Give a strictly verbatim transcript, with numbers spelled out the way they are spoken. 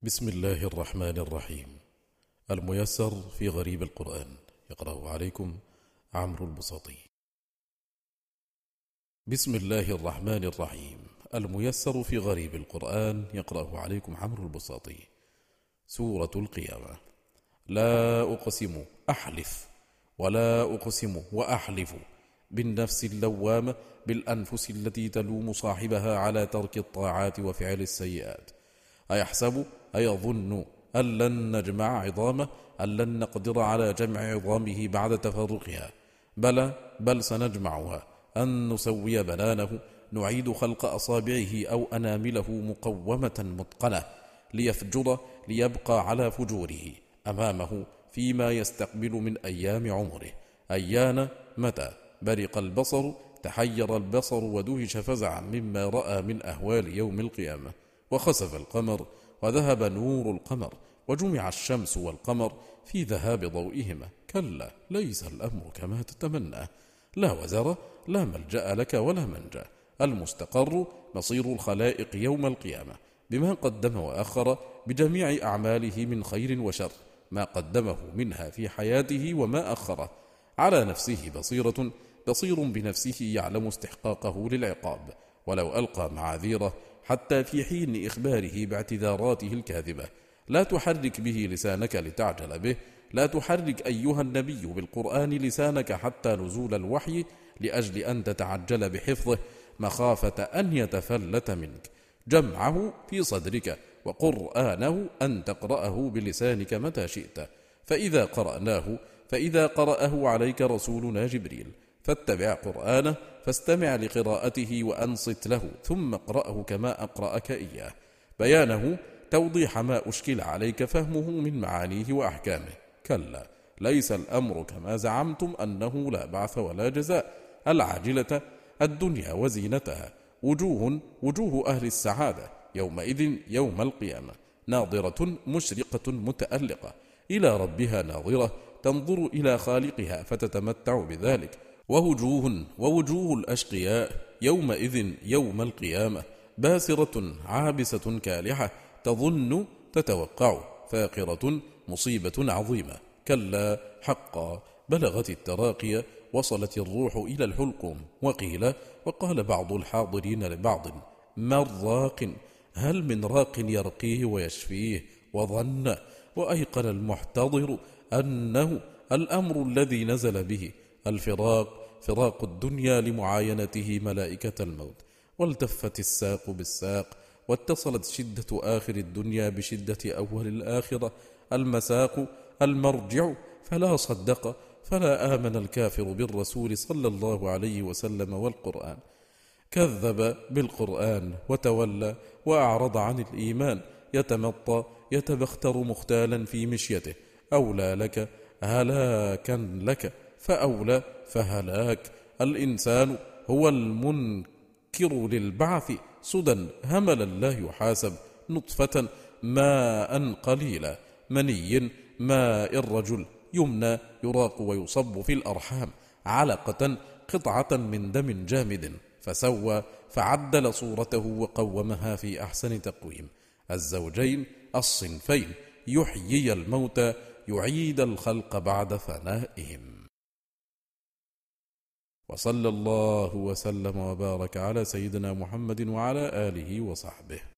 بسم الله الرحمن الرحيم. الميسر في غريب القرآن، يقرأه عليكم عمرو البساطي. بسم الله الرحمن الرحيم. الميسر في غريب القرآن، يقرأه عليكم عمرو البساطي. سورة القيامة. لا أقسم، أحلف، ولا أقسم وأحلف بالنفس اللوامة، بالأنفس التي تلوم صاحبها على ترك الطاعات وفعل السيئات. أيحسب أيظن أن لن نجمع عظامه، أن لن نقدر على جمع عظامه بعد تفرقها. بلى بل سنجمعها، أن نسوي بنانه، نعيد خلق أصابعه أو أنامله مقومة متقنة، ليفجر ليبقى على فجوره أمامه فيما يستقبل من أيام عمره. أيان متى برق البصر، تحير البصر ودهش فزعا مما رأى من أهوال يوم القيامة. وخسف القمر وذهب نور القمر، وجمع الشمس والقمر في ذهاب ضوئهما. كلا ليس الأمر كما تتمنى. لا وزر، لا ملجأ لك ولا منجا. المستقر مصير الخلائق يوم القيامة، بما قدم وأخر، بجميع أعماله من خير وشر، ما قدمه منها في حياته وما أخره. على نفسه بصيرة، بصير بنفسه، يعلم استحقاقه للعقاب، ولو ألقى معاذيره حتى في حين إخباره باعتذاراته الكاذبة. لا تحرك به لسانك لتعجل به. لا تحرك أيها النبي بالقرآن لسانك حتى نزول الوحي، لأجل أن تتعجل بحفظه مخافة أن يتفلت منك. جمعه في صدرك، وقرآنه أن تقرأه بلسانك متى شئت. فإذا قرأناه فإذا قرأه عليك رسولنا جبريل، فاتبع قرآنه، فاستمع لقراءته وأنصت له، ثم اقرأه كما أقرأك إياه. بيانه توضيح ما أشكل عليك فهمه من معانيه وأحكامه. كلا ليس الأمر كما زعمتم، أنه لا بعث ولا جزاء. العاجلة الدنيا وزينتها، وجوه وجوه أهل السعادة يومئذ يوم القيامة، ناظرة مشرقة متألقة، إلى ربها ناظرة، تنظر إلى خالقها فتتمتع بذلك. ووجوه ووجوه الأشقياء يومئذ يوم القيامة، باسرة عابسة كالحة، تظن تتوقع، فاقرة مصيبة عظيمة. كلا حقا بلغت التراقية، وصلت الروح إلى الحلقوم. وقيل وقال بعض الحاضرين لبعض: من راق؟ هل من راق يرقيه ويشفيه؟ وظن وأيقن المحتضر أنه الأمر الذي نزل به، الفراق، فراق الدنيا لمعاينته ملائكة الموت. والتفت الساق بالساق، واتصلت شدة آخر الدنيا بشدة أول الآخرة. المساق المرجع، فلا صدق فلا آمن الكافر بالرسول صلى الله عليه وسلم والقرآن. كذب بالقرآن وتولى وأعرض عن الإيمان، يتمطى يتبختر مختالا في مشيته. أولى لك هلاكا لك، فأولى فهلاك. الإنسان هو المنكر للبعث، سدى هملا لا يحاسب، نطفة ماء قليلا، مني ماء الرجل، يمنى يراق ويصب في الأرحام، علقة قطعة من دم جامد، فسوى فعدل صورته وقومها في أحسن تقويم. الزوجين الصنفين، يحيي الموتى، يعيد الخلق بعد فنائهم. وصلى الله وسلم وبارك على سيدنا محمد وعلى آله وصحبه.